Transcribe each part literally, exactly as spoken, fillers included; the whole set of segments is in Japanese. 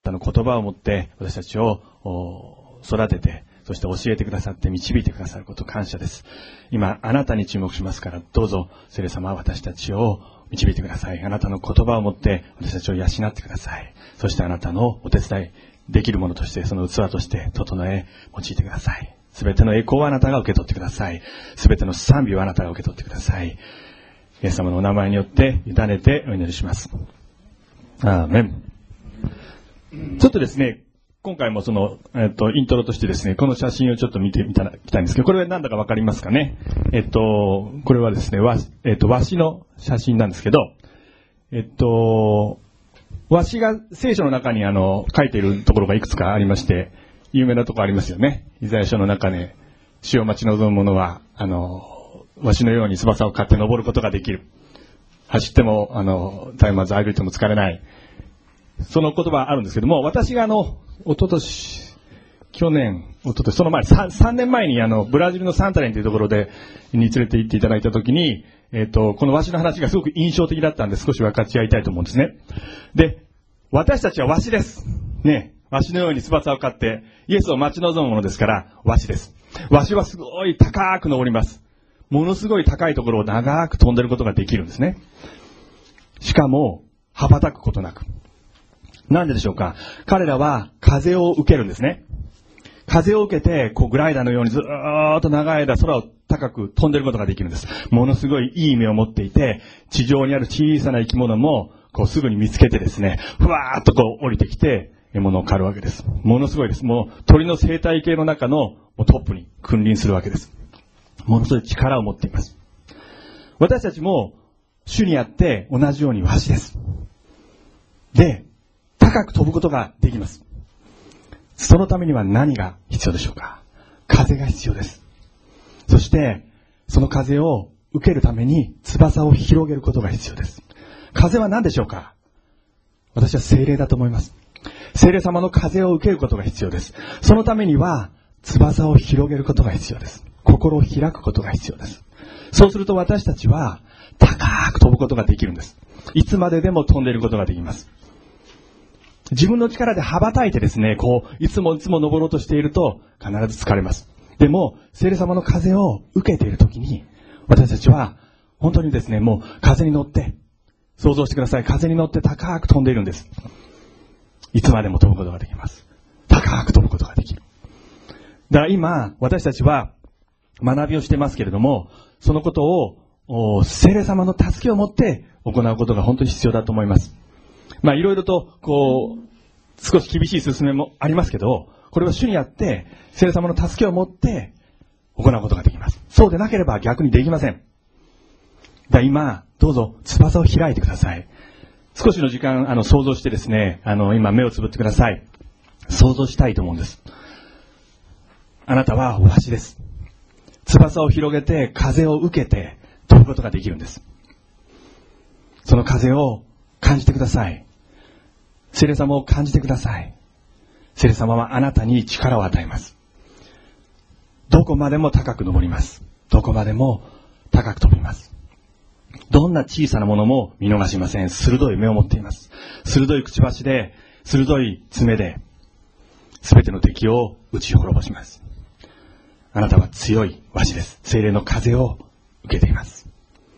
たの言葉を持って私たちを育てて、そして教えてくださって導いてくださること感謝です。今あなたに注目しますから、どうぞ聖霊様は私たちを導いてください。あなたの言葉を持って私たちを養ってください。そしてあなたのお手伝いできるものとして、その器として整え用いてください。すべての栄光はあなたが受け取ってください。すべての賛美はあなたが受け取ってください。イエス様のお名前によって委ねてお祈りします。アーメン。ちょっとですね、今回もその、えっと、イントロとしてですね、この写真をちょっと見てみたいんですけど、これは何だかわかりますかね。えっと、これはですね、和、えっと、和紙の写真なんですけど、えっと、和紙が聖書の中にあの、書いているところがいくつかありまして、有名なところありますよね。イザヤ書の中で、主を待ち望む者は、あの、和紙のように翼を刈って登ることができる。走っても、あの、絶えまず歩いても疲れない。その言葉あるんですけども、私があの、一昨年、去年、一昨年、その前、3, 3年前にあの、ブラジルのサンタレンというところで、に連れて行っていただいたときに、えっと、この和紙の話がすごく印象的だったんで、少し分かち合いたいと思うんですね。で、私たちは和紙です。ね。和紙のように翼を刈って、イエスを待ち望むものですから、和紙です。和紙はすごい高く登ります。ものすごい高いところを長く飛んでることができるんですね。しかも、羽ばたくことなく。なんででしょうか。彼らは風を受けるんですね。風を受けて、こうグライダーのようにずーっと長い間空を高く飛んでることができるんです。ものすごいいい目を持っていて、地上にある小さな生き物も、こうすぐに見つけてですね、ふわーっとこう降りてきて、獲物を狩るわけです。ものすごいです。もう鳥の生態系の中のトップに君臨するわけです。ものすごい力を持っています。私たちも主にあって同じように和紙です。で、高く飛ぶことができます。そのためには何が必要でしょうか。風が必要です。そしてその風を受けるために翼を広げることが必要です。風は何でしょうか。私は聖霊だと思います。聖霊様の風を受けることが必要です。そのためには翼を広げることが必要です。心を開くことが必要です。そうすると私たちは高く飛ぶことができるんです。いつまででも飛んでいることができます。自分の力で羽ばたいてですね、こういつもいつも登ろうとしていると必ず疲れます。でも聖霊様の風を受けているときに、私たちは本当にですね、もう風に乗って、想像してください。風に乗って高く飛んでいるんです。いつまでも飛ぶことができます。高く飛ぶことができる。だから今私たちは学びをしてますけれども、そのことを聖霊様の助けを持って行うことが本当に必要だと思います。まあいろいろとこう少し厳しい勧めもありますけど、これは主にあって聖霊様の助けを持って行うことができます。そうでなければ逆にできません。だから今どうぞ翼を開いてください。少しの時間あの想像してですね、あの今目をつぶってください。想像したいと思うんです。あなたは和紙です。翼を広げて風を受けて飛ぶことができるんです。その風を感じてください。聖霊様を感じてください。聖霊様はあなたに力を与えます。どこまでも高く登ります。どこまでも高く飛びます。どんな小さなものも見逃しません。鋭い目を持っています。鋭いくちばしで、鋭い爪で、すべての敵を打ち滅ぼします。あなたは強い和紙です。聖霊の風を受けています。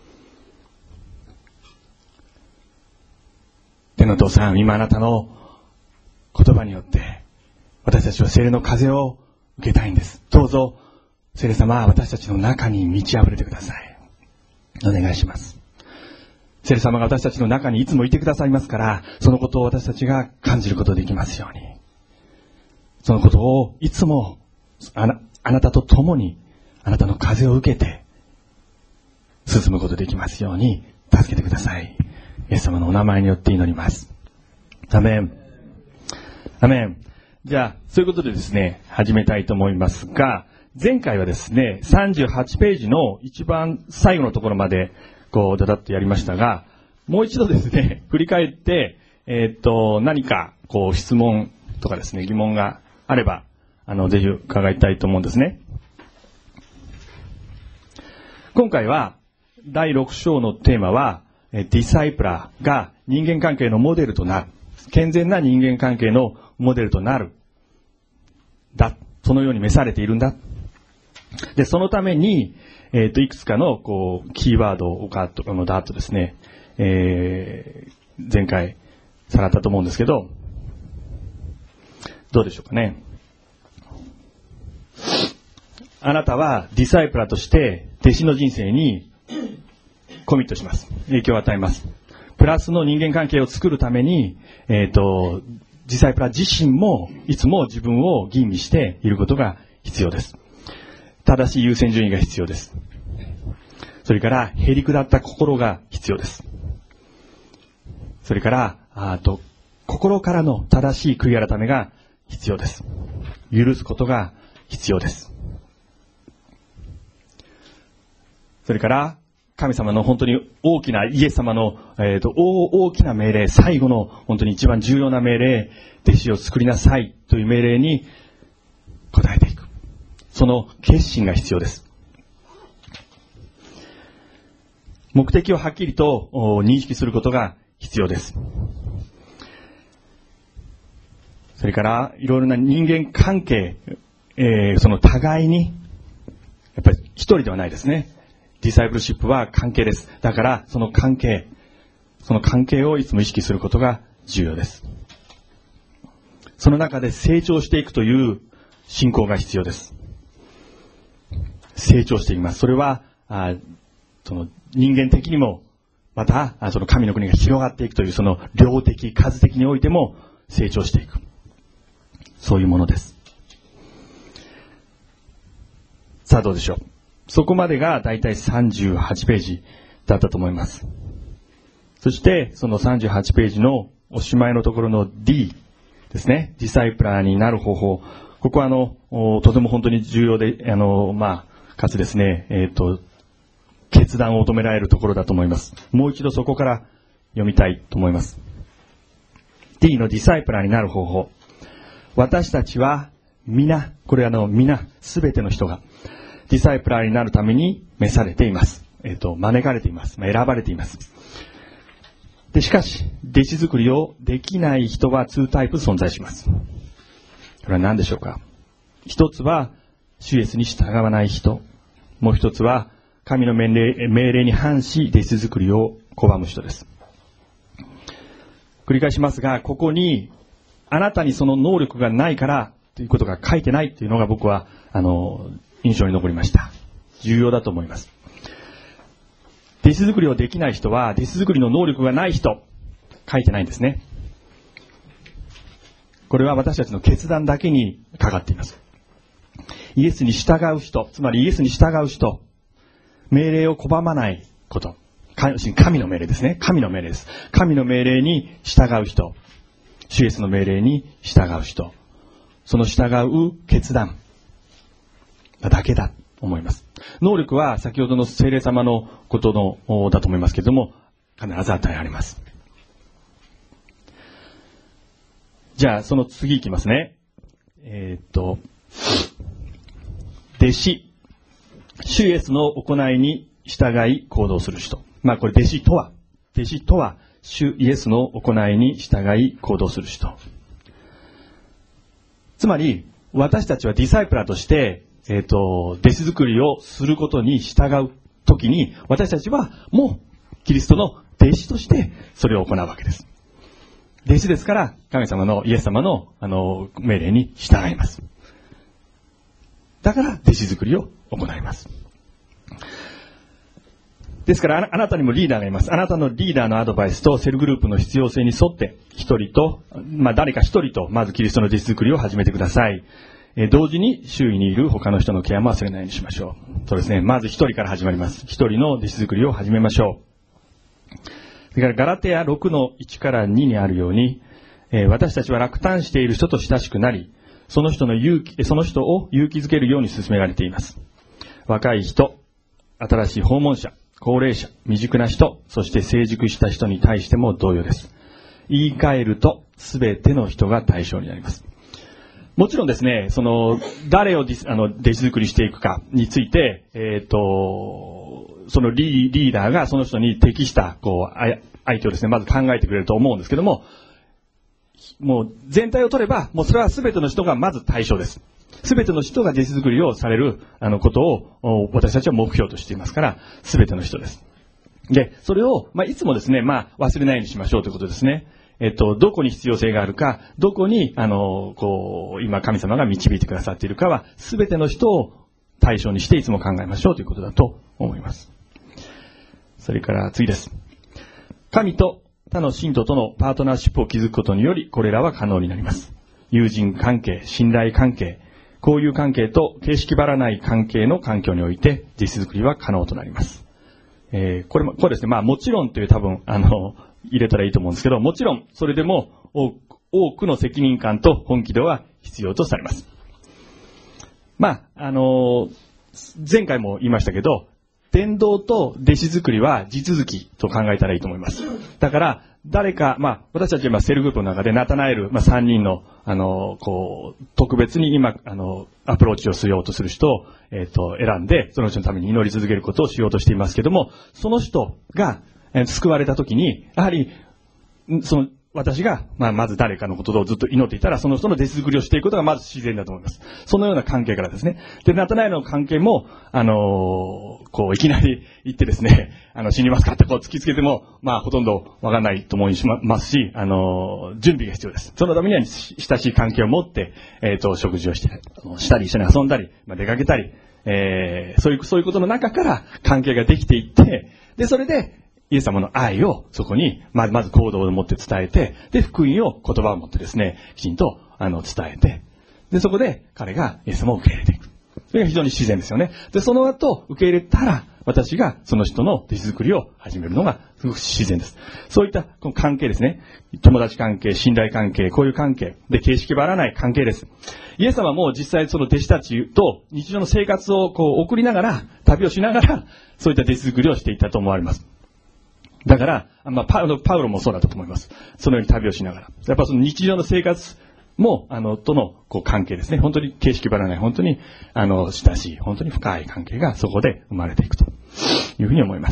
天のお父さん、今あなたの言葉によって私たちは聖霊の風を受けたいんです。どうぞ聖霊様、私たちの中に満ち溢れてください。お願いします。聖霊様が私たちの中にいつもいてくださいますから、そのことを私たちが感じることができますように。そのことをいつもあな、あなたと共にあなたの風を受けて進むことができますように助けてください。イエス様のお名前によって祈ります。アメン。アメン。じゃあ、そういうことでですね、始めたいと思いますが、前回はですね、さんじゅうはちページの一番最後のところまで、こう、だだっとやりましたが、もう一度ですね、振り返って、えー、っと、何か、こう、質問とかですね、疑問があれば、あの、ぜひ伺いたいと思うんですね。今回は、だいろく章のテーマは、ディサイプラーが人間関係のモデルとなる。 健全な人間関係のモデルとなる。だ。そのように召されているんだ。で、そのために、えっと、いくつかの、こう、キーワードをガーッと、あの、ダーッとですね、えー、前回、さらったと思うんですけど、どうでしょうかね。あなたはディサイプラーとして弟子の人生にコミットします。影響を与えます。プラスの人間関係を作るために、えっと、ディサイプラー自身もいつも自分を吟味していることが必要です。正しい優先順位が必要です。それから、へりくだった心が必要です。それから、あと、心からの正しい悔い改めが必要です。許すことが必要です。それから、神様の本当に大きなイエス様の、えーと、大きな命令、最後の本当に一番重要な命令、弟子を作りなさいという命令に応えていく。その決心が必要です。目的をはっきりと認識することが必要です。それから、いろいろな人間関係、えー、その互いに、やっぱり一人ではないですね。ディサイプルシップは関係です。だから、その関係、その関係をいつも意識することが重要です。その中で成長していくという信仰が必要です。成長していきます。それは、あその人間的にも、また、その神の国が広がっていくという、その量的、数的においても成長していく。そういうものです。さあどうでしょう。そこまでがだいたいさんじゅうはちページだったと思います。そしてそのさんじゅうはちページのおしまいのところの D ですね。ディサイプラーになる方法。ここはあの、とても本当に重要で、あの、まあ、かつですね、えっと、決断を求められるところだと思います。もう一度そこから読みたいと思います。D のディサイプラーになる方法。私たちは皆、これあの皆、すべての人がディサイプラーになるために召されています。えっと、招かれています。選ばれています。で、しかし、弟子作りをできない人はにタイプ存在します。これは何でしょうか。一つは、主イエスに従わない人。もう一つは、神の命令、命令に反し、弟子作りを拒む人です。繰り返しますが、ここに、あなたにその能力がないからということが書いてないというのが僕はあの印象に残りました。重要だと思います。弟子作りをできない人は弟子作りの能力がない人書いてないんですね。これは私たちの決断だけにかかっています。イエスに従う人、つまりイエスに従う人、命令を拒まないこと、神の命令ですね。神の命令です。神の命令に従う人。主イエスの命令に従う人。その従う決断だけだと思います。能力は先ほどの聖霊様のことのだと思いますけれども、必ず与えられます。じゃあ、その次いきますね。えー、っと、弟子。主イエスの行いに従い行動する人。まあこれ弟子とは、弟子とは、主イエスの行いに従い行動する人。つまり、私たちはディサイプラーとして、えっと、弟子作りをすることに従うときに、私たちはもう、キリストの弟子としてそれを行うわけです。弟子ですから、神様の、イエス様の、あの、命令に従います。だから、弟子作りを行います。ですから、あなたにもリーダーがいます。あなたのリーダーのアドバイスとセルグループの必要性に沿って、一人と、まあ誰か一人と、まずキリストの弟子作りを始めてください。えー、同時に周囲にいる他の人のケアも忘れないようにしましょう。そうですね。まず一人から始まります。一人の弟子作りを始めましょう。それからガラテヤろくのいちからににあるように、えー、私たちは落胆している人と親しくなり、その人の勇気、その人を勇気づけるように進められています。若い人、新しい訪問者、高齢者、未熟な人、そして成熟した人に対しても同様です。言い換えると、すべての人が対象になります。もちろんですね、その、誰をディスあの弟子作りしていくかについて、えっと、そのリー、リーダーがその人に適した、こう、相手をですね、まず考えてくれると思うんですけども、 もう全体を取れば、もうそれは全ての人がまず対象です。全ての人が弟子作りをされる、あの、ことを、私たちは目標としていますから、全ての人です。で、それを、まあ、いつもですね、まあ、忘れないようにしましょうということですね。えっと、どこに必要性があるか、どこに、あの、こう、今神様が導いてくださっているかは、全ての人を対象にしていつも考えましょうということだと思います。それから次です。神と他の信徒とのパートナーシップを築くことにより、これらは可能になります。友人関係、信頼関係、交友関係と形式ばらない関係の環境において、弟子作りは可能となります。えー、これも、これですね、まあもちろんという多分、あの、入れたらいいと思うんですけど、もちろん、それでも多く、多くの責任感と本気度は必要とされます。まあ、あの、前回も言いましたけど、伝道と弟子作りは地続きと考えたらいいと思います。だから、誰か、まあ、私たちは今セルグループの中でナタナエル、まあ、さんにんの、あの、こう、特別に今、あの、アプローチをしようとする人を、えっと、選んで、その人のために祈り続けることをしようとしていますけども、その人が、えー、救われたときに、やはり、その、私が、まあ、まず誰かのことをずっと祈っていたら、その人の弟子作りをしていくことがまず自然だと思います。そのような関係からですね。で、ナタナエルの関係も、あのー、こう、いきなり行ってですね、あの、死にますかってこう突きつけても、まあ、ほとんどわかんないと思いますし、あのー、準備が必要です。そのためには、親しい関係を持って、えっと、食事をして、したり、一緒に遊んだり、まあ、出かけたり、えー、そういう、そういうことの中から関係ができていって、で、それで、イエス様の愛をそこに、まず、まず行動を持って伝えて、で、福音を言葉を持ってですね、きちんと、あの、伝えて、で、そこで彼がイエス様を受け入れていく。それが非常に自然ですよね。で、その後、受け入れたら、私がその人の弟子作りを始めるのが、すごく自然です。そういった、この関係ですね。友達関係、信頼関係、こういう関係、で、形式ばらない関係です。イエス様も実際その弟子たちと日常の生活をこう送りながら、旅をしながら、そういった弟子作りをしていったと思われます。だから、まあ、パウロ、パウロもそうだと思います。そのように旅をしながら。やっぱその日常の生活も、あの、との、こう、関係ですね。本当に形式ばらない、本当に、あの、親しい、本当に深い関係がそこで生まれていくというふうに思います。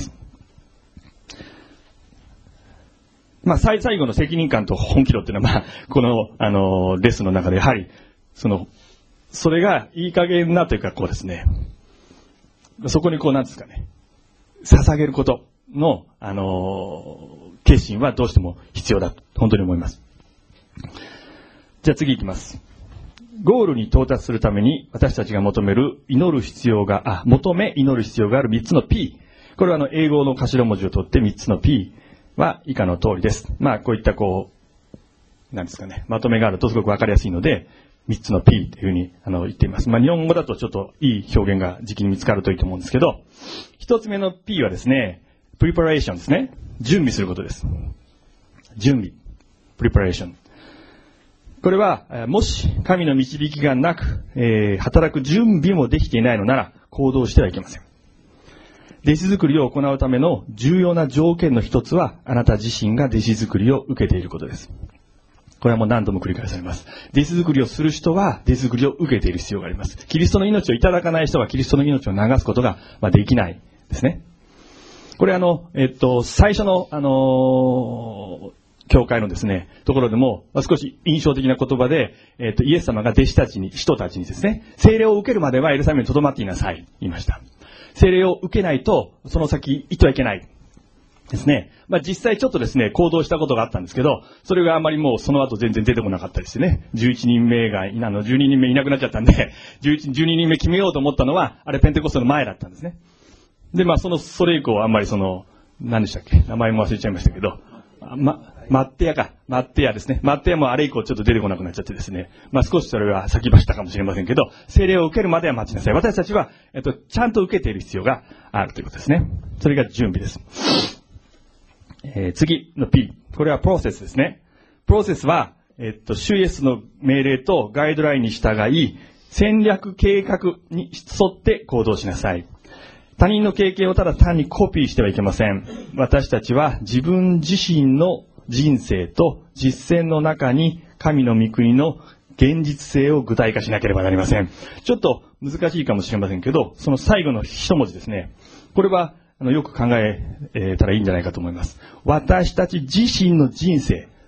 まあ、最、最後の責任感と本気度っていうのは、まあ、この、あの、レッスンの中で、やはり、その、それがいい加減なというか、こうですね。そこにこう、なんですかね。捧げること。の、あのー、決心はどうしても必要だと、本当に思います。じゃあ次行きます。ゴールに到達するために私たちが求める、祈る必要が、あ、求め祈る必要があるみっつの P。これはあの、英語の頭文字を取ってみっつの P は以下の通りです。まあ、こういったこう、なんですかね、まとめがあるとすごくわかりやすいので、みっつの P というふうにあの言っています。まあ、日本語だとちょっといい表現が時期に見つかるといいと思うんですけど、一つ目の P はですね、プリパレーションですね。準備することです。準備。プリパレーション。これは、もし神の導きがなく、えー、働く準備もできていないのなら、行動してはいけません。弟子作りを行うための重要な条件の一つは、あなた自身が弟子作りを受けていることです。これはもう何度も繰り返されます。弟子作りをする人は、弟子作りを受けている必要があります。キリストの命をいただかない人は、キリストの命を流すことができないですね。これあの、えっと、最初の、あのー、教会のですね、ところでも、少し印象的な言葉で、えっと、イエス様が弟子たちに、人たちにですね、聖霊を受けるまではエルサレムに留まっていなさい、言いました。聖霊を受けないと、その先行ってはいけない。ですね。まあ、実際ちょっとですね、行動したことがあったんですけど、それがあまりもうその後全然出てこなかったですね。じゅういちにんめが、あの、じゅうににんめいなくなっちゃったんで、じゅういち、じゅうににんめ決めようと思ったのは、あれペンテコステの前だったんですね。で、まあ、その、それ以降あんまりその、何でしたっけ、名前も忘れちゃいましたけど、ま、マッテヤか。マッテヤですね。マッテヤもあれ以降ちょっと出てこなくなっちゃってですね。まあ少しそれは先走ったかもしれませんけど、聖霊を受けるまでは待ちなさい。私たちは、えっと、ちゃんと受けている必要があるということですね。それが準備です。えー、次の P。これはプロセスですね。プロセスは、えっと、主イエスの命令とガイドラインに従い、戦略計画に沿って行動しなさい。他人の経験をただ単にコピーしてはいけません。私たちは自分自身の人生と実践の中に神の御国の現実性を具体化しなければなりません。ちょっと難しいかもしれませんけど、その最後の一文字ですね。これはあのよく考えたらいいんじゃないかと思います。私たち自身の人生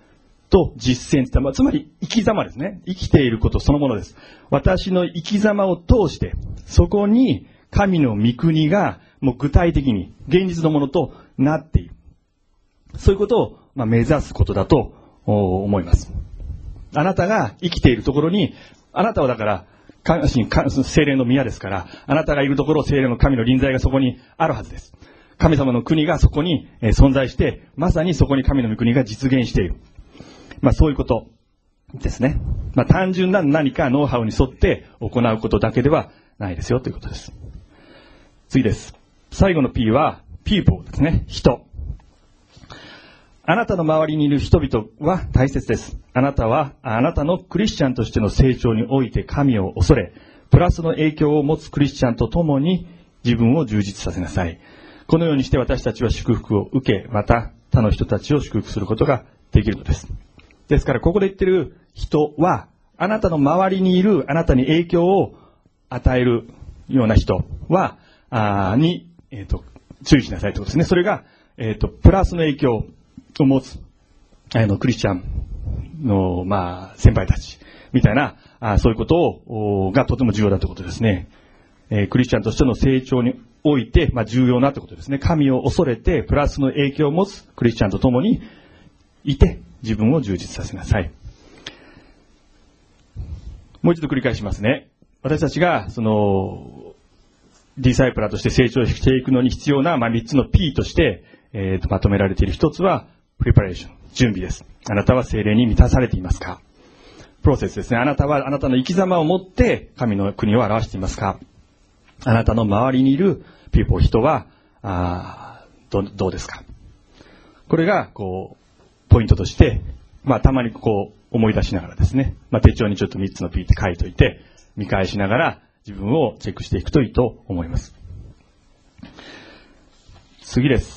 と実践って、まあ、つまり生き様ですね。生きていることそのものです。私の生き様を通して、そこに神の御国がもう具体的に現実のものとなっている。そういうことを、まあ、目指すことだと思います。あなたが生きているところに、あなたはだから、聖霊の宮ですから、あなたがいるところ、聖霊の神の臨在がそこにあるはずです。神様の国がそこに存在して、まさにそこに神の御国が実現している。まあそういうことですね。まあ単純な何かノウハウに沿って行うことだけではないですよということです。次です。最後の P は people ですね。人。あなたの周りにいる人々は大切です。あなたはあなたのクリスチャンとしての成長において神を恐れ、プラスの影響を持つクリスチャンと共に自分を充実させなさい。このようにして私たちは祝福を受け、また他の人たちを祝福することができるのです。ですからここで言ってる人は、あなたの周りにいるあなたに影響を与えるような人は、あに、えっと、注意しなさいということですね。それが、えっと、プラスの影響を持つ、あの、クリスチャンの、まあ、先輩たち、みたいな、あそういうことを、がとても重要だということですね。えー、クリスチャンとしての成長において、まあ、重要なということですね。神を恐れて、プラスの影響を持つクリスチャンと共にいて、自分を充実させなさい。もう一度繰り返しますね。私たちが、その、ディサイプラーとして成長していくのに必要な、まあ、三つの P として、えーと、まとめられている一つは、プレパレーション、準備です。あなたは聖霊に満たされていますか？プロセスですね。あなたはあなたの生き様を持って神の国を表していますか？あなたの周りにいるピーポー、人は、あどどうですか？これが、こう、ポイントとして、まあ、たまにこう、思い出しながらですね、まあ、手帳にちょっとみっつの P って書いといて、見返しながら自分をチェックしていくといいと思います。次です。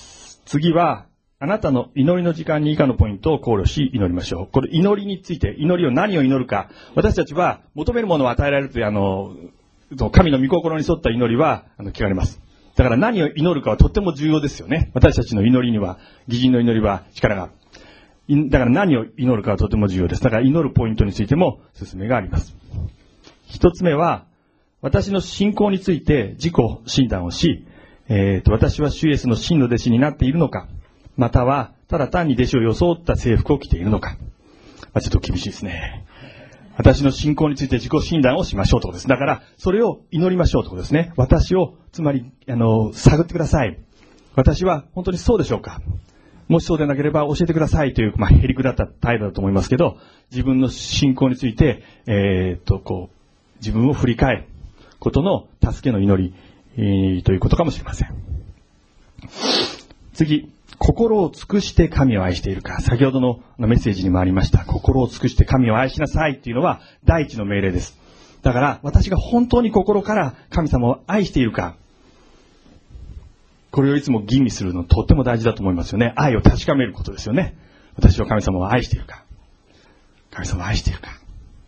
次は、あなたの祈りの時間に以下のポイントを考慮し祈りましょう。これ祈りについて、祈りを何を祈るか。私たちは求めるものを与えられるという、あの、神の御心に沿った祈りは、あの、聞かれます。だから何を祈るかはとっても重要ですよね。私たちの祈りには、義人の祈りは力がある。だから何を祈るかはとても重要です。だから祈るポイントについても勧めがあります。一つ目は、私の信仰について自己診断をし、えーと、私は主イエスの真の弟子になっているのか、または、ただ単に弟子を装った制服を着ているのか。まあ、ちょっと厳しいですね。私の信仰について自己診断をしましょうということです。だから、それを祈りましょうということですね。私を、つまり、あの、探ってください。私は本当にそうでしょうか？もしそうでなければ教えてくださいという、まあ、へりくだった態度だと思いますけど、自分の信仰について、えー、っと、こう、自分を振り返ることの助けの祈り、えー、ということかもしれません。次。心を尽くして神を愛しているか。先ほどのメッセージにもありました。心を尽くして神を愛しなさいっていうのは第一の命令です。だから私が本当に心から神様を愛しているか。これをいつも吟味するのとっても大事だと思いますよね。愛を確かめることですよね。私は神様を愛しているか。神様を愛しているか。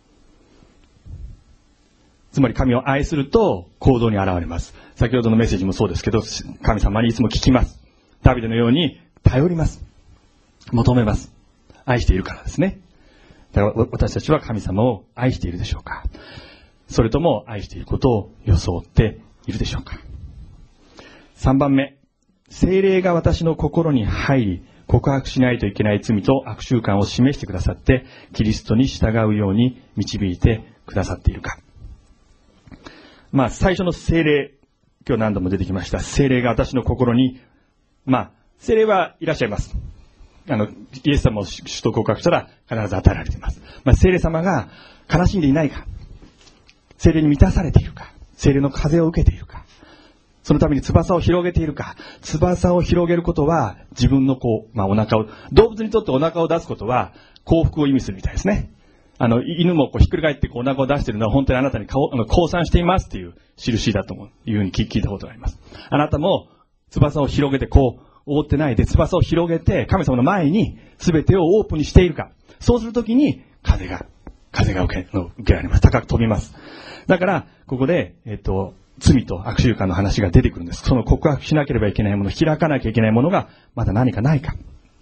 つまり神を愛すると行動に現れます。先ほどのメッセージもそうですけど、神様にいつも聞きます。ダビデのように頼ります。求めます。愛しているからですね。だから私たちは神様を愛しているでしょうか？それとも愛していることを装っているでしょうか？さんばんめ、聖霊が私の心に入り、告白しないといけない罪と悪習慣を示してくださって、キリストに従うように導いてくださっているか。まあ、最初の聖霊、今日何度も出てきました。聖霊が私の心に、まあ、聖霊はいらっしゃいます。あの、イエス様を主と告白したら必ず与えられています。まあ、聖霊様が悲しんでいないか、聖霊に満たされているか、聖霊の風を受けているか、そのために翼を広げているか。翼を広げることは自分のこう、まあお腹を、動物にとってお腹を出すことは幸福を意味するみたいですね。あの、犬もこうひっくり返ってこうお腹を出しているのは本当にあなたに顔あの降参していますっていう印だと思う、いうふうに聞いたことがあります。あなたも翼を広げてこう、覆ってないで翼を広げて神様の前に全てをオープンにしているか。そうするときに風が、風が受け、受けられます。高く飛びます。だから、ここで、えっと、罪と悪習慣の話が出てくるんです。その告白しなければいけないもの、開かなきゃいけないものがまだ何かないか。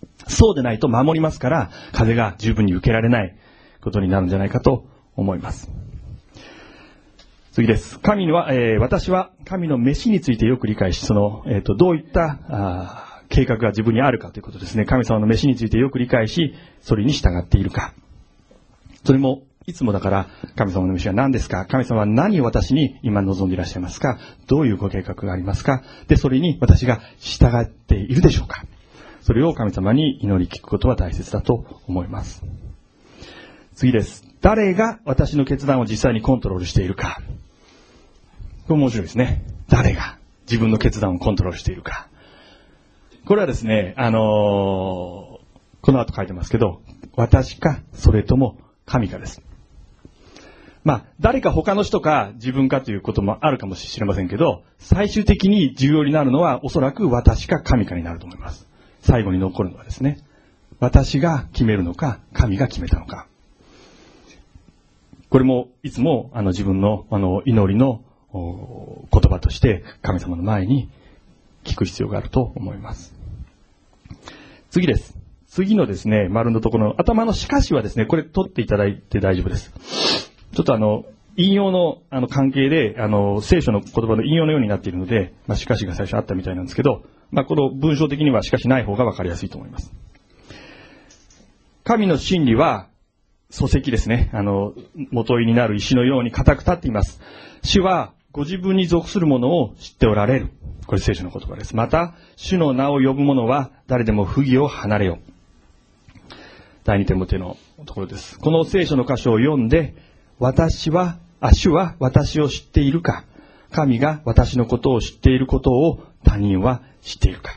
そうでないと守りますから、風が十分に受けられないことになるんじゃないかと思います。次です。神は、えー、私は神の召しについてよく理解し、その、えっと、どういったあ計画が自分にあるかということですね。神様の召しについてよく理解し、それに従っているか。それも、いつもだから、神様の召しは何ですか？神様は何を私に今望んでいらっしゃいますか？どういうご計画がありますか？で、それに私が従っているでしょうか？それを神様に祈り聞くことは大切だと思います。次です。誰が私の決断を実際にコントロールしているか。これ面白いですね。誰が自分の決断をコントロールしているか。これはですね、あのー、この後書いてますけど、私か、それとも神かです。まあ、誰か他の人か自分かということもあるかもしれませんけど、最終的に重要になるのはおそらく私か神かになると思います。最後に残るのはですね、私が決めるのか、神が決めたのか。これもいつもあの自分のあの祈りの言葉として神様の前に聞く必要があると思います。次です。次のですね、丸のところの頭のしかしはですね、これ取っていただいて大丈夫です。ちょっとあの、引用のあの関係で、あの、聖書の言葉の引用のようになっているので、まあ、しかしが最初あったみたいなんですけど、まあ、この文章的にはしかしない方がわかりやすいと思います。神の真理は、礎石ですね。あの、元になる石のように固く立っています。主はご自分に属するものを知っておられる。これ聖書の言葉です。また、主の名を呼ぶ者は誰でも不義を離れよ。第二テモテのところです。この聖書の箇所を読んで、私は、あ、主は私を知っているか、神が私のことを知っていることを他人は知っているか。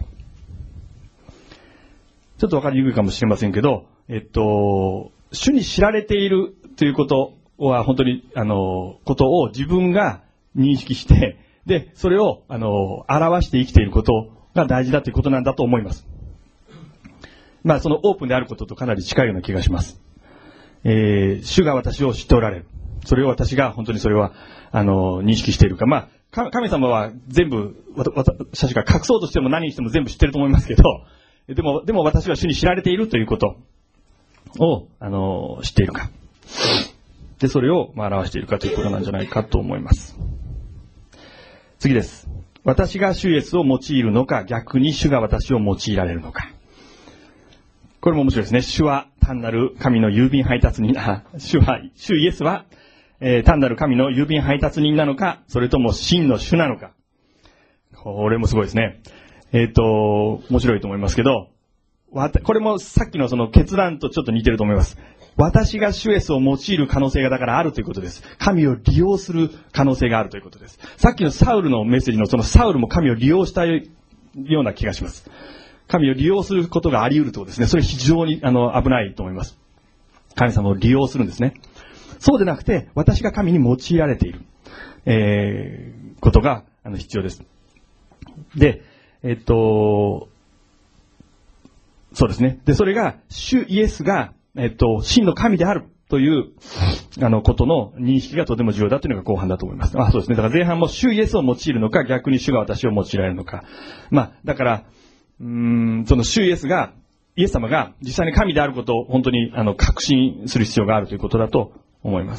ちょっとわかりにくいかもしれませんけど、えっと、主に知られているということは本当に、あの、ことを自分が認識して、で、それを、あの、表して生きていることが大事だということなんだと思います。まあ、そのオープンであることとかなり近いような気がします。えー、主が私を知っておられる。それを私が本当にそれは、あの、認識しているか。まあ、神様は全部、私たちが隠そうとしても何にしても全部知ってると思いますけど、でも、でも私は主に知られているということを、あの、知っているか。で、それを、まあ、表しているかということなんじゃないかと思います。次です。私が主イエスを用いるのか、逆に主が私を用いられるのか。これも面白いですね。主は単なる神の郵便配達人、あ、主は、主イエスは、えー、単なる神の郵便配達人なのか、それとも真の主なのか。これもすごいですね。えっと、面白いと思いますけど、わた、これもさっきのその決断とちょっと似てると思います。私が主イエスを用いる可能性がだからあるということです。神を利用する可能性があるということです。さっきのサウルのメッセージのそのサウルも神を利用したような気がします。神を利用することがあり得るということですね。それ非常にあの危ないと思います。神様を利用するんですね。そうでなくて、私が神に用いられている、えー、ことがあの必要です。で、えっと、そうですね。で、それが、主イエスが、えっと、真の神であるという、あの、ことの認識がとても重要だというのが後半だと思います。あ、そうですね。だから前半も主イエスを用いるのか、逆に主が私を用いられるのか。まあ、だから、うーん、その主イエスが、イエス様が実際に神であることを本当に、あの、確信する必要があるということだと思います。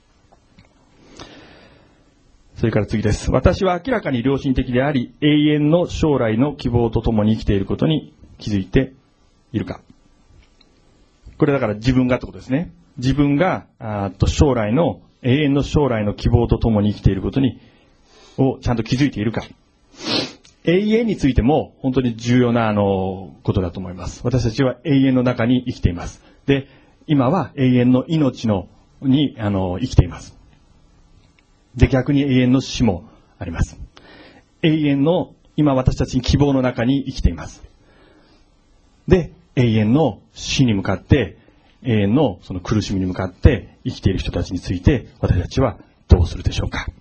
それから次です。私は明らかに良心的であり、永遠の将来の希望とともに生きていることに気づいているか。これだから自分がってことですね。自分が、あと将来の、永遠の将来の希望とともに生きていることに、をちゃんと気づいているか。永遠についても本当に重要なあの、ことだと思います。私たちは永遠の中に生きています。で、今は永遠の命の、に、あの、生きています。で、逆に永遠の死もあります。永遠の、今私たちに希望の中に生きています。で、永遠の死に向かって、永遠のその苦しみに向かって生きている人たちについて、私たちはどうするでしょうか。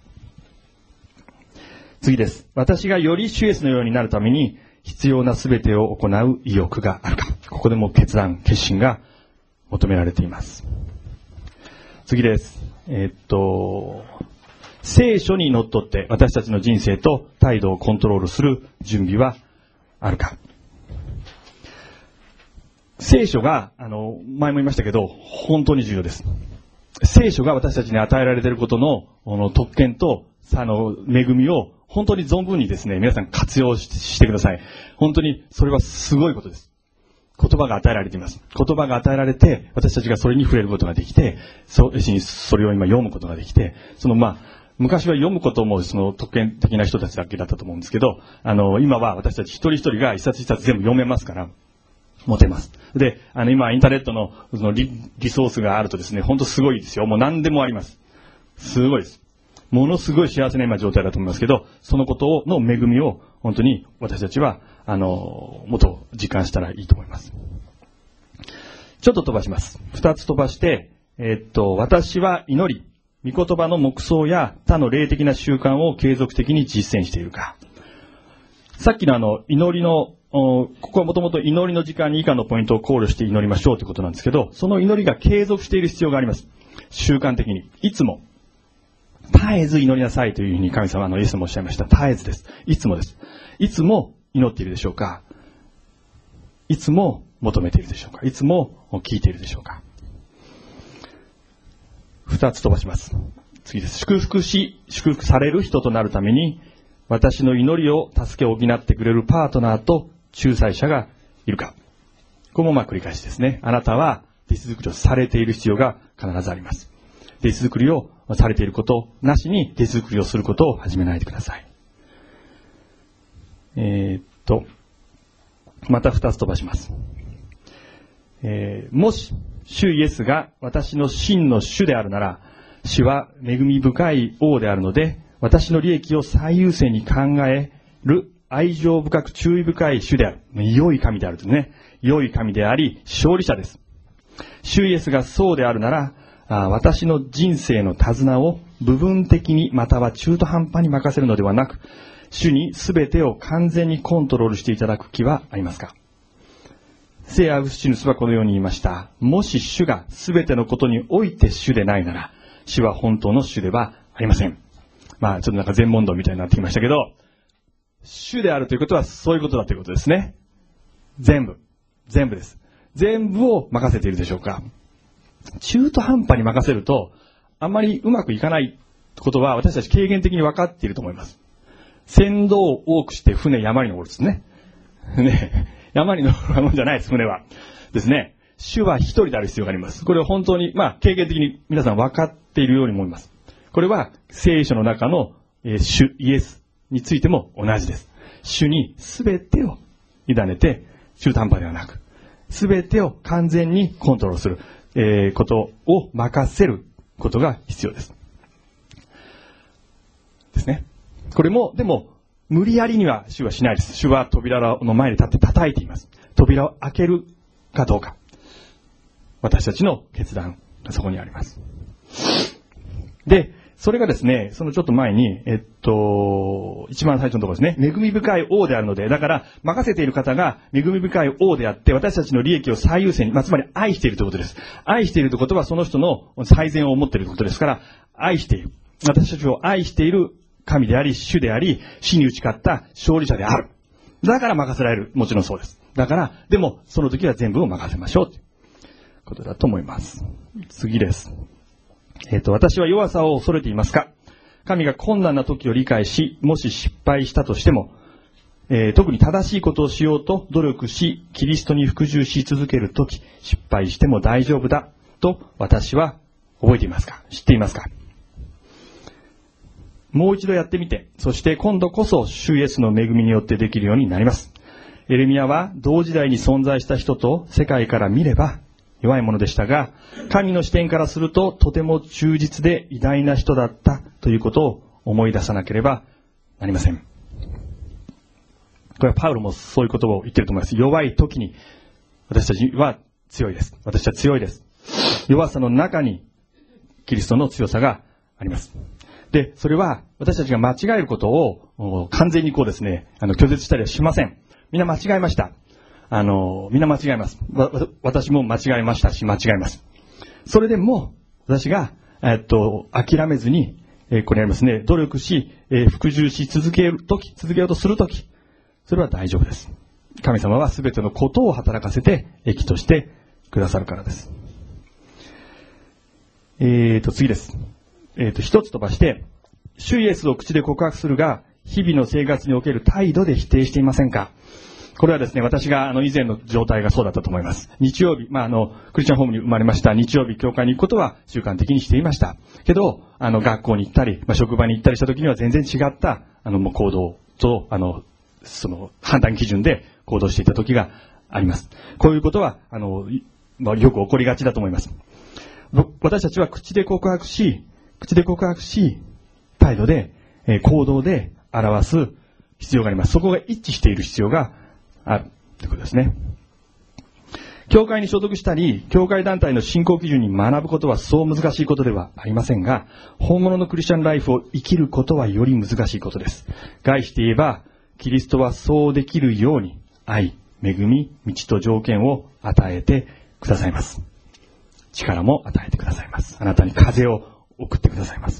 次です。私がより主イエスのようになるために必要なすべてを行う意欲があるか。ここでも決断、決心が求められています。次です。えー、っと、聖書にのっとって私たちの人生と態度をコントロールする準備はあるか。 聖書が、あの、前も言いましたけど、本当に重要です。聖書が私たちに与えられていることの、あの特権と、あの、恵みを、本当に存分にですね、皆さん活用し、してください。本当に、それはすごいことです。言葉が与えられています。言葉が与えられて、私たちがそれに触れることができて、そ、それを今読むことができて、その、まあ、昔は読むこともその特権的な人たちだけだったと思うんですけど、あの、今は私たち一人一人が一冊一冊全部読めますから、持てます。で、あの、今インターネットのそのリ、リソースがあるとですね、本当すごいですよ。もう何でもあります。すごいです。ものすごい幸せな今状態だと思いますけど、そのことをの恵みを本当に私たちは、あの、もっと実感したらいいと思います。ちょっと飛ばします。二つ飛ばして、えー、っと、私は祈り、御言葉の黙想や他の霊的な習慣を継続的に実践しているか。さっきのあの、祈りの、ここはもともと祈りの時間に以下のポイントを考慮して祈りましょうということなんですけど、その祈りが継続している必要があります。習慣的に。いつも。絶えず祈りなさいというふうに神様のイエスもおっしゃいました。絶えずです。いつもです。いつも祈っているでしょうか？いつも求めているでしょうか？いつも聞いているでしょうか？二つ飛ばします。次です。祝福し、祝福される人となるために、私の祈りを助けを補ってくれるパートナーと仲裁者がいるか。これもまあ繰り返しですね。あなたは弟子作りをされている必要が必ずあります。弟子作りをされていることなしに弟子作りをすることを始めないでください。えー、っと、また二つ飛ばします。えー、もし、主イエスが私の真の主であるなら、主は恵み深い王であるので、私の利益を最優先に考える愛情深く注意深い主である。良い神であるとね。良い神であり、勝利者です。主イエスがそうであるなら、あ私の人生の手綱を部分的にまたは中途半端に任せるのではなく、主に全てを完全にコントロールしていただく気はありますか？聖アウグスチヌスはこのように言いました。もし主が全てのことにおいて主でないなら、主は本当の主ではありません。まあちょっとなんか全問答みたいになってきましたけど、主であるということはそういうことだということですね。全部。全部です。全部を任せているでしょうか？中途半端に任せると、あんまりうまくいかないことは私たち経験的に分かっていると思います。船頭を多くして船山に登るですね。ね、山に登るもんじゃないです、船は。ですね。主は一人である必要があります。これは本当に、まあ経験的に皆さん分かっているように思います。これは聖書の中の、えー、主イエスについても同じです。主に全てを委ねて、中途半端ではなく、全てを完全にコントロールする、えー、ことを任せることが必要です。ですね。これも、でも、無理やりには主はしないです。主は扉の前に立って叩いています。扉を開けるかどうか。私たちの決断がそこにあります。で、それがですね、そのちょっと前に、えっと、一番最初のところですね。恵み深い王であるので、だから、任せている方が恵み深い王であって、私たちの利益を最優先に、まあ、つまり愛しているということです。愛しているということは、その人の最善を持っているということですから、愛している。私たちを愛している神であり、主であり、死に打ち勝った勝利者である。だから任せられる。もちろんそうです。だから、でも、その時は全部を任せましょう。ということだと思います。次です。えっと、私は弱さを恐れていますか？神が困難な時を理解し、もし失敗したとしても、えー、特に正しいことをしようと努力し、キリストに服従し続ける時、失敗しても大丈夫だと私は覚えていますか？知っていますか？もう一度やってみて、そして今度こそ主イエスの恵みによってできるようになります。エレミヤは同時代に存在した人と世界から見れば弱いものでしたが、神の視点からするととても忠実で偉大な人だったということを思い出さなければなりません。これはパウロもそういう言葉を言っていると思います。弱い時に私たちは強いです。私は強いです。弱さの中にキリストの強さがあります。で、それは私たちが間違えることを完全にこうですね、あの拒絶したりはしません。みんな間違えました。あの、みんな間違えます。わ、私も間違えましたし、間違えます。それでも、私が、えっと、諦めずに、えー、これありますね、努力し、えー、服従し続けるとき、続けようとするとき、それは大丈夫です。 神様はすべてのことを働かせて益としてくださるからです。えーと、次です。えーと、一つ飛ばして、主イエスを口で告白するが、日々の生活における態度で否定していませんか？これはですね、私があの以前の状態がそうだったと思います。日曜日、まあ、あの、クリスチャンホームに生まれました。日曜日、教会に行くことは習慣的にしていました。けど、あの、学校に行ったり、まあ、職場に行ったりした時には全然違った、あの、もう行動と、あの、その、判断基準で行動していた時があります。こういうことは、あの、まあ、よく起こりがちだと思います。私たちは口で告白し、口で告白し、態度で、えー、行動で表す必要があります。そこが一致している必要があるということですね。教会に所属したり、教会団体の信仰基準に学ぶことはそう難しいことではありませんが、本物のクリスチャンライフを生きることはより難しいことです。概して言えば、キリストはそうできるように、愛、恵み、道と条件を与えてくださいます。力も与えてくださいます。あなたに風を送ってくださいます。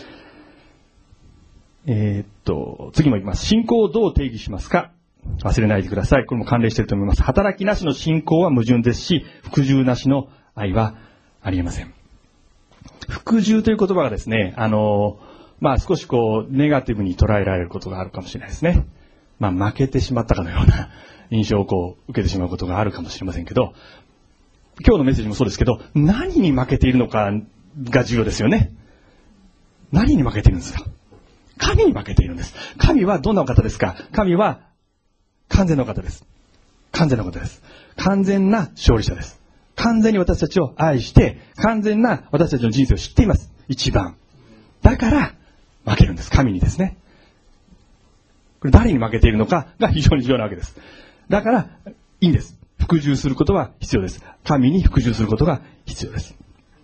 えー、っと、次もいきます。信仰をどう定義しますか？忘れないでください。これも関連していると思います。働きなしの信仰は矛盾ですし、服従なしの愛はありえません。服従という言葉がですね、あの、まあ少しこう、ネガティブに捉えられることがあるかもしれないですね。まあ負けてしまったかのような印象をこう、受けてしまうことがあるかもしれませんけど、今日のメッセージもそうですけど、何に負けているのかが重要ですよね。何に負けているんですか？神に負けているんです。神はどんなお方ですか？神は完全なお方です。完全なお方です。完全な勝利者です。完全に私たちを愛して、完全な私たちの人生を知っています。一番。だから負けるんです。神にですね。これ誰に負けているのかが非常に重要なわけです。だからいいんです。服従することは必要です。神に服従することが必要です。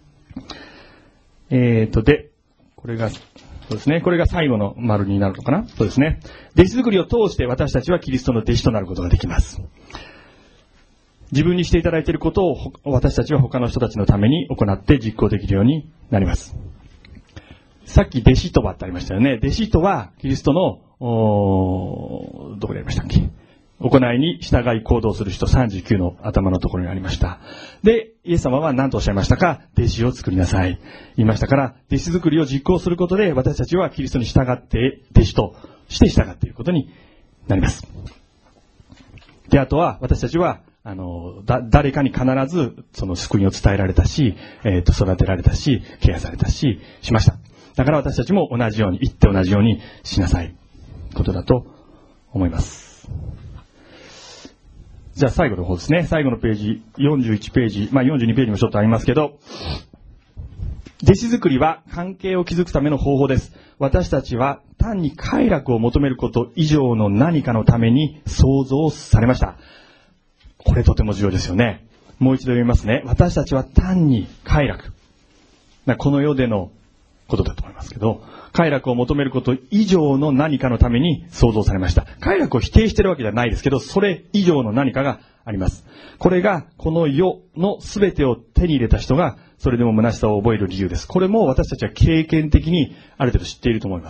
えーと、で、これが、そうですね。これが最後の丸になるのかな？そうですね。弟子作りを通して私たちはキリストの弟子となることができます。自分にしていただいていることを私たちは他の人たちのために行って実行できるようになります。さっき弟子とはってありましたよね。弟子とはキリストの、おー、どこでありましたっけ？行いに従い行動する人さんじゅうきゅうの頭のところにありました。で、イエス様は何とおっしゃいましたか？弟子を作りなさい。言いましたから、弟子作りを実行することで私たちはキリストに従って弟子として従っていることになります。で、あとは私たちは、あの、だ、誰かに必ずその救いを伝えられたし、えっと、育てられたし、ケアされたし、しました。だから私たちも同じように、言って同じようにしなさい。ことだと思います。じゃあ最後の方ですね。最後のページ、よんじゅういちページ、まあよんじゅうにページもちょっとありますけど、弟子作りは関係を築くための方法です。私たちは単に快楽を求めること以上の何かのために創造されました。これとても重要ですよね。もう一度読みますね。私たちは単に快楽。この世でのことだと思いますけど、快楽を求めること以上の何かのために創造されました。快楽を否定しているわけではないですけど、それ以上の何かがあります。これがこの世の全てを手に入れた人がそれでも虚しさを覚える理由です。これも私たちは経験的にある程度知っていると思います。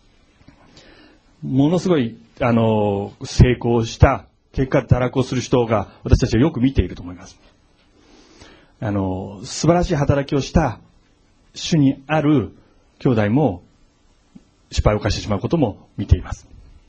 ものすごい、あの、成功した結果堕落をする人が私たちはよく見ていると思います。あの、素晴らしい働きをした主にある兄弟も失敗を犯してしまうことも見ています。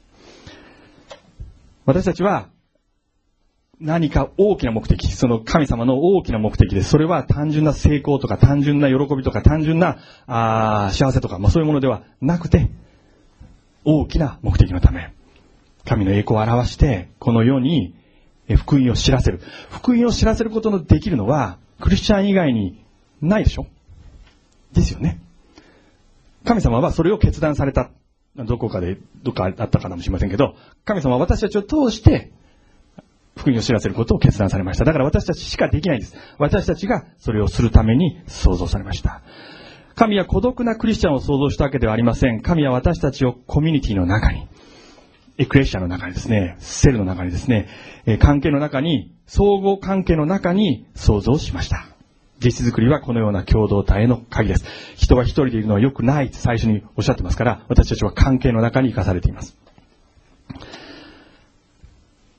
私たちは何か大きな目的、その神様の大きな目的です。それは単純な成功とか単純な喜びとか単純なあ幸せとか、まあ、そういうものではなくて、大きな目的のため、神の栄光を表してこの世に福音を知らせる。福音を知らせることのできるのはクリスチャン以外にないでしょ？ですよね。神様はそれを決断された。どこかで、どっかあったかもしれませんけど、神様は私たちを通して福音を知らせることを決断されました。だから私たちしかできないんです。私たちがそれをするために創造されました。神は孤独なクリスチャンを創造したわけではありません。神は私たちをコミュニティの中に、エクレシアの中にですね、セルの中にですね、関係の中に、相互関係の中に創造しました。弟子作りはこのような共同体への鍵です。人は一人でいるのは良くないって最初におっしゃってますから、私たちは関係の中に生かされています。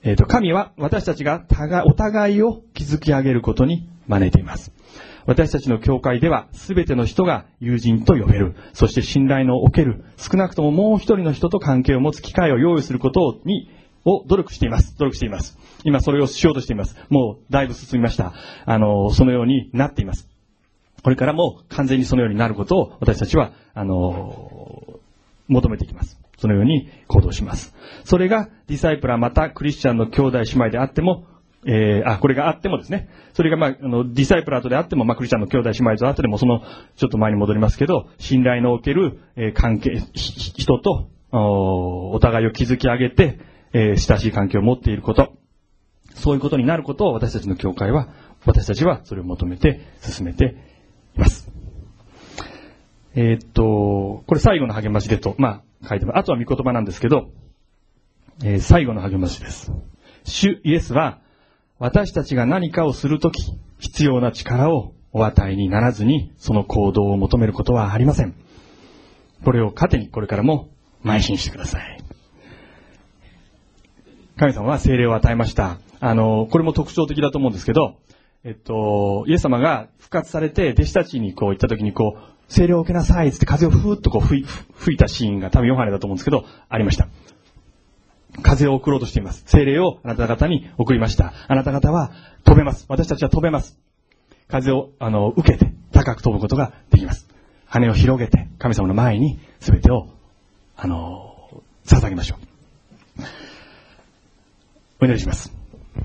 えっと、神は私たちが互いお互いを築き上げることに招いています。私たちの教会では全ての人が友人と呼べる、そして信頼のおける、少なくとももう一人の人と関係を持つ機会を用意することに、を努力しています。努力しています。今それをしようとしています。もうだいぶ進みました。あの、そのようになっています。これからも完全にそのようになることを私たちは、あの、求めていきます。そのように行動します。それがディサイプラーまたクリスチャンの兄弟姉妹であっても、えー、あ、これがあってもですね。それがまあ、あの、ディサイプラーとであっても、まあ、クリスチャンの兄弟姉妹とあってでも、その、ちょっと前に戻りますけど、信頼のおける、えー、関係、人と、お、お互いを築き上げて、えー、親しい関係を持っていること。そういうことになることを私たちの教会は、私たちはそれを求めて進めています。えー、っと、これ最後の励ましでと、まあ、書いてます。あとは御言葉なんですけど、えー、最後の励ましです。主イエスは、私たちが何かをするとき、必要な力をお与えにならずに、その行動を求めることはありません。これを糧にこれからも邁進してください。神様は聖霊を与えました。あの、これも特徴的だと思うんですけど、えっと、イエス様が復活されて、弟子たちにこう言ったときにこう、聖霊を受けなさいって風をふーっとこう吹い、吹いたシーンが多分ヨハネだと思うんですけど、ありました。風を送ろうとしています。聖霊をあなた方に送りました。あなた方は飛べます。私たちは飛べます。風を、あの、受けて高く飛ぶことができます。羽を広げて神様の前に全てを、あの、捧げましょう。お祈りします。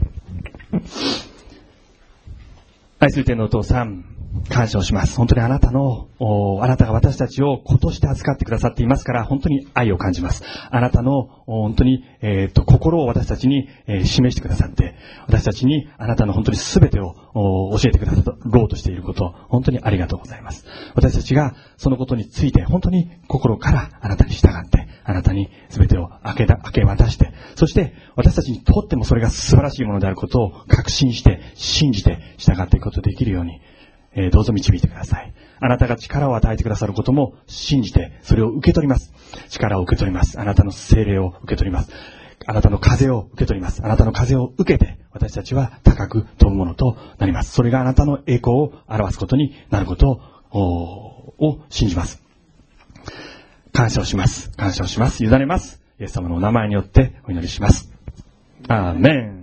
愛する天のお父さん、感謝をします。本当にあなたの、あなたが私たちを子として扱ってくださっていますから、本当に愛を感じます。あなたの、本当に、えっと、心を私たちに、えー、示してくださって、私たちにあなたの本当に全てを教えてくださろうとしていること、本当にありがとうございます。私たちがそのことについて、本当に心からあなたに従って、あなたに全てを明けだ、明け渡して、そして私たちにとってもそれが素晴らしいものであることを確信して、信じて従っていくことができるように、えー、どうぞ導いてください。あなたが力を与えてくださることも信じて、それを受け取ります。力を受け取ります。あなたの聖霊を受け取ります。あなたの風を受け取ります。あなたの風を受けて、私たちは高く飛ぶものとなります。それがあなたの栄光を表すことになることを、を信じます。感謝をします。感謝をします。委ねます。イエス様のお名前によってお祈りします。アーメン。